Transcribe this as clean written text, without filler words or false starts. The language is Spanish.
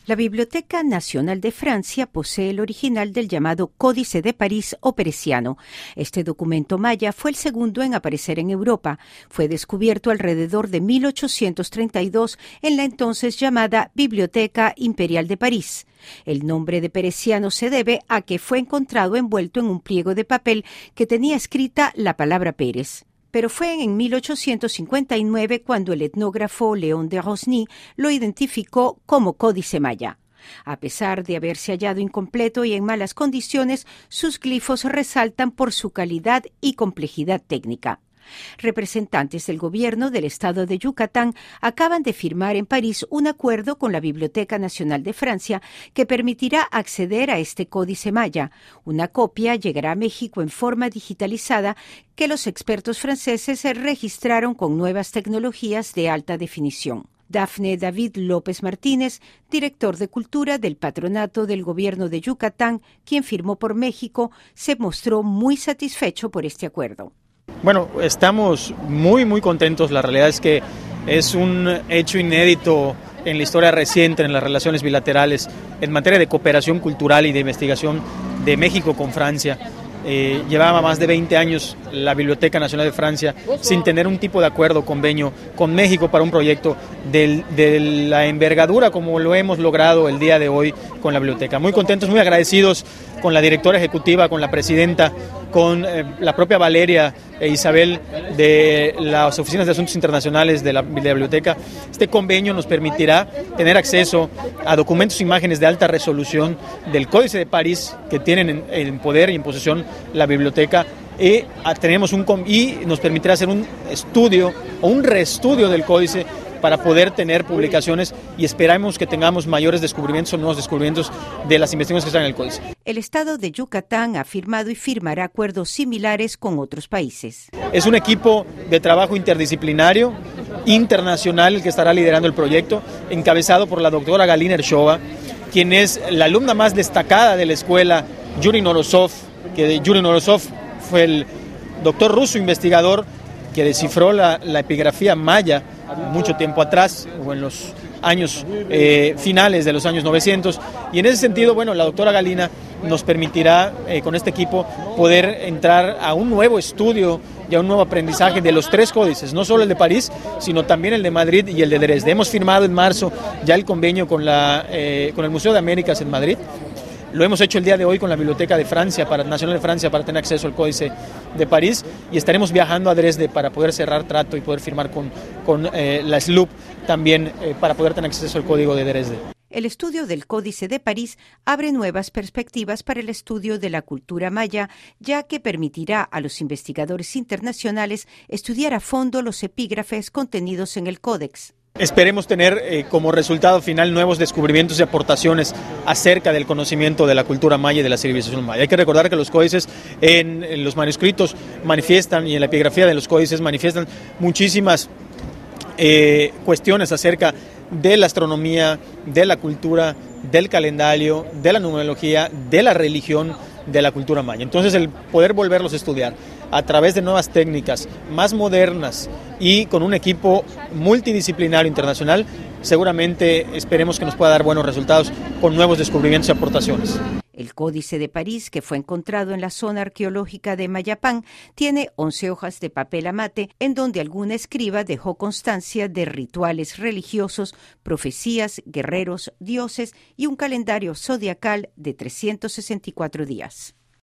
La Biblioteca Nacional de Francia posee el original del llamado Códice de París o Peresiano. Este documento maya fue el segundo en aparecer en Europa. Fue descubierto alrededor de 1832 en la entonces llamada Biblioteca Imperial de París. El nombre de Peresiano se debe a que fue encontrado envuelto en un pliego de papel que tenía escrita la palabra Pérez. Pero fue en 1859 cuando el etnógrafo Léon de Rosny lo identificó como Códice Maya. A pesar de haberse hallado incompleto y en malas condiciones, sus glifos resaltan por su calidad y complejidad técnica. Representantes del gobierno del estado de Yucatán acaban de firmar en París un acuerdo con la Biblioteca Nacional de Francia que permitirá acceder a este códice maya. Una copia llegará a México en forma digitalizada que los expertos franceses registraron con nuevas tecnologías de alta definición. Dafne David López Martínez, director de Cultura del Patronato del Gobierno de Yucatán, quien firmó por México, se mostró muy satisfecho por este acuerdo. Bueno, estamos muy contentos. La realidad es que es un hecho inédito en la historia reciente en las relaciones bilaterales en materia de cooperación cultural y de investigación de México con Francia. Llevaba más de 20 años la Biblioteca Nacional de Francia sin tener un tipo de acuerdo o convenio con México para un proyecto de la envergadura como lo hemos logrado el día de hoy con la biblioteca. Muy contentos, muy agradecidos con la directora ejecutiva, con la presidenta, con la propia Valeria e Isabel de las Oficinas de Asuntos Internacionales de la biblioteca. Este convenio nos permitirá tener acceso a documentos e imágenes de alta resolución del Códice de París que tienen en poder y en posesión la biblioteca y nos permitirá hacer un estudio o un reestudio del códice para poder tener publicaciones y esperamos que tengamos mayores descubrimientos o nuevos descubrimientos de las investigaciones que están en el códice. El estado de Yucatán ha firmado y firmará acuerdos similares con otros países. Es un equipo de trabajo interdisciplinario, internacional, el que estará liderando el proyecto, encabezado por la doctora Galina Ershova, quien es la alumna más destacada de la escuela Yuri Norosov, que Yuri Norosov fue el doctor ruso investigador que descifró la epigrafía maya mucho tiempo atrás, o en los años finales de los años 900, y en ese sentido, bueno, la doctora Galina nos permitirá con este equipo poder entrar a un nuevo estudio y a un nuevo aprendizaje de los tres códices, no solo el de París, sino también el de Madrid y el de Dresde. Hemos firmado en marzo ya el convenio con el Museo de Américas en Madrid. Lo hemos hecho el día de hoy con la Biblioteca de Francia, Nacional de Francia, para tener acceso al Códice de París, y estaremos viajando a Dresde para poder cerrar trato y poder firmar con la SLUB también para poder tener acceso al Código de Dresde. El estudio del Códice de París abre nuevas perspectivas para el estudio de la cultura maya, ya que permitirá a los investigadores internacionales estudiar a fondo los epígrafes contenidos en el Códex. Esperemos tener como resultado final nuevos descubrimientos y aportaciones acerca del conocimiento de la cultura maya y de la civilización maya. Hay que recordar que los códices en los manuscritos manifiestan y en la epigrafía de los códices manifiestan muchísimas cuestiones acerca de la astronomía, de la cultura, del calendario, de la numerología, de la religión, de la cultura maya. Entonces, el poder volverlos a estudiar a través de nuevas técnicas más modernas y con un equipo multidisciplinario internacional, seguramente esperemos que nos pueda dar buenos resultados con nuevos descubrimientos y aportaciones. El Códice de París, que fue encontrado en la zona arqueológica de Mayapán, tiene 11 hojas de papel amate en donde algún escriba dejó constancia de rituales religiosos, profecías, guerreros, dioses y un calendario zodiacal de 364 días.